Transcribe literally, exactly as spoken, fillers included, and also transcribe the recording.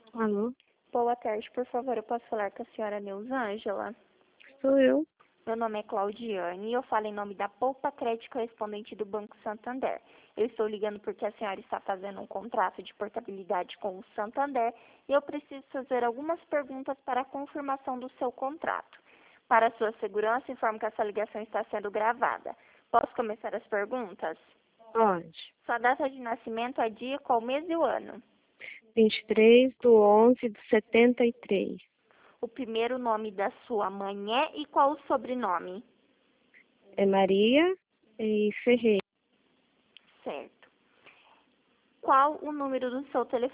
Alô, Boa tarde, por favor, eu posso falar com a senhora Neusângela? sou eu. Meu nome é Claudiane e eu falo em nome da Poupa Crédito Correspondente do Banco Santander. Eu estou ligando porque a senhora está fazendo um contrato de portabilidade com o Santander e eu preciso fazer algumas perguntas para a confirmação do seu contrato. Para sua segurança, informo que essa ligação está sendo gravada. Posso começar as perguntas? Pode. Sua data de nascimento é dia, qual mês e o ano? vinte e três do onze de setenta e três. O primeiro nome da sua mãe é e qual o sobrenome? É Maria e Ferreira. Certo. Qual o número do seu telefone?